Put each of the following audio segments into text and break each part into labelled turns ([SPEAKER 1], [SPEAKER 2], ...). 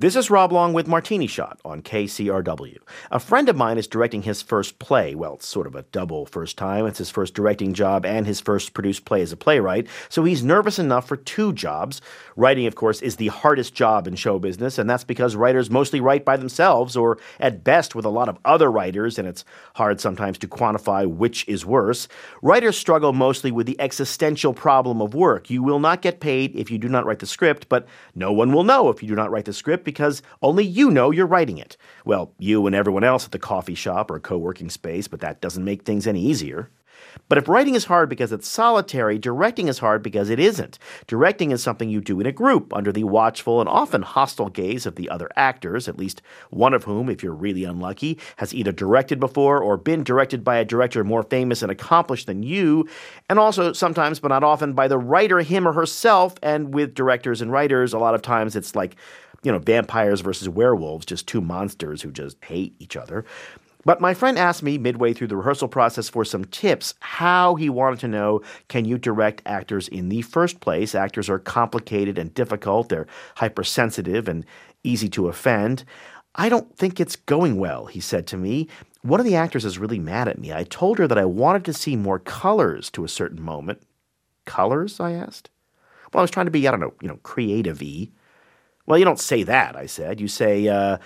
[SPEAKER 1] This is Rob Long with Martini Shot on KCRW. A friend of mine is directing his first play. Well, it's sort of a double first time. It's his first directing job and his first produced play as a playwright. So he's nervous enough for two jobs. Writing, of course, is the hardest job in show business, and that's because writers mostly write by themselves or at best with a lot of other writers, and it's hard sometimes to quantify which is worse. Writers struggle mostly with the existential problem of work. You will not get paid if you do not write the script, but no one will know if you do not write the script because only you know you're writing it. Well, you and everyone else at the coffee shop or co-working space, but that doesn't make things any easier. But if writing is hard because it's solitary, directing is hard because it isn't. Directing is something you do in a group under the watchful and often hostile gaze of the other actors, at least one of whom, if you're really unlucky, has either directed before or been directed by a director more famous and accomplished than you, and also sometimes, but not often, by the writer, him or herself. And with directors and writers, a lot of times it's like, vampires versus werewolves, just two monsters who just hate each other. But my friend asked me midway through the rehearsal process for some tips, how he wanted to know, can you direct actors in the first place? Actors are complicated and difficult. They're hypersensitive and easy to offend. I don't think it's going well, he said to me. One of the actors is really mad at me. I told her that I wanted to see more colors to a certain moment. Colors, I asked. Well, I was trying to be, creative-y. Well, you don't say that, I said. You say,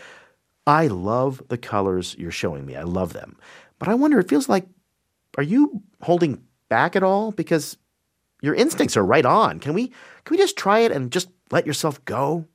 [SPEAKER 1] I love the colors you're showing me. I love them. But I wonder, it feels like, are you holding back at all? Because your instincts are right on. Can we just try it and just let yourself go?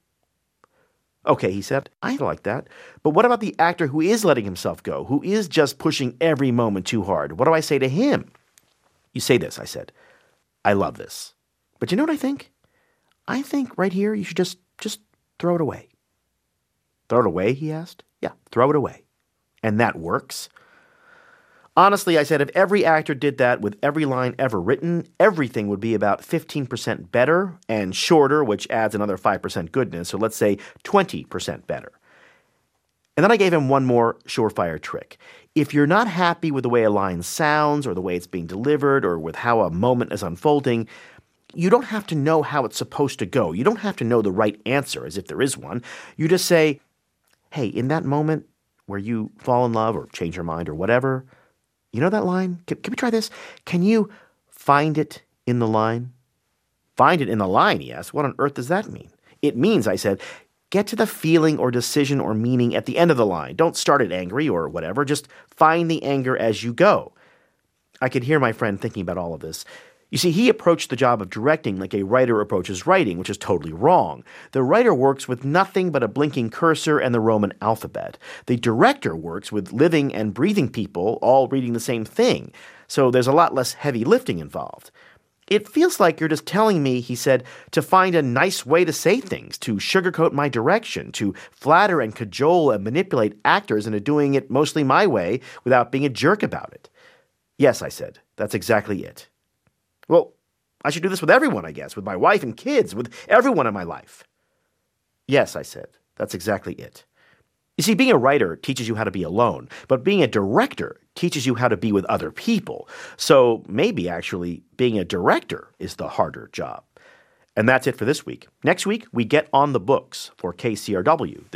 [SPEAKER 1] Okay, he said, I like that. But what about the actor who is letting himself go, who is just pushing every moment too hard? What do I say to him? You say this, I said. I love this. But you know what I think? I think right here you should just throw it away. Throw it away, he asked. Yeah, throw it away. And that works? Honestly, I said, if every actor did that with every line ever written, everything would be about 15% better and shorter, which adds another 5% goodness. So let's say 20% better. And then I gave him one more surefire trick. If you're not happy with the way a line sounds or the way it's being delivered or with how a moment is unfolding, you don't have to know how it's supposed to go. You don't have to know the right answer, as if there is one. You just say, hey, in that moment where you fall in love or change your mind or whatever, you know that line? Can we try this? Can you find it in the line? Find it in the line, he asked. What on earth does that mean? It means, I said, get to the feeling or decision or meaning at the end of the line. Don't start it angry or whatever. Just find the anger as you go. I could hear my friend thinking about all of this. You see, he approached the job of directing like a writer approaches writing, which is totally wrong. The writer works with nothing but a blinking cursor and the Roman alphabet. The director works with living and breathing people all reading the same thing, so there's a lot less heavy lifting involved. It feels like you're just telling me, he said, to find a nice way to say things, to sugarcoat my direction, to flatter and cajole and manipulate actors into doing it mostly my way without being a jerk about it. Yes, I said, that's exactly it. Well, I should do this with everyone, I guess, with my wife and kids, with everyone in my life. Yes, I said, that's exactly it. You see, being a writer teaches you how to be alone, but being a director teaches you how to be with other people. So maybe actually being a director is the harder job. And that's it for this week. Next week, we get on the books for KCRW.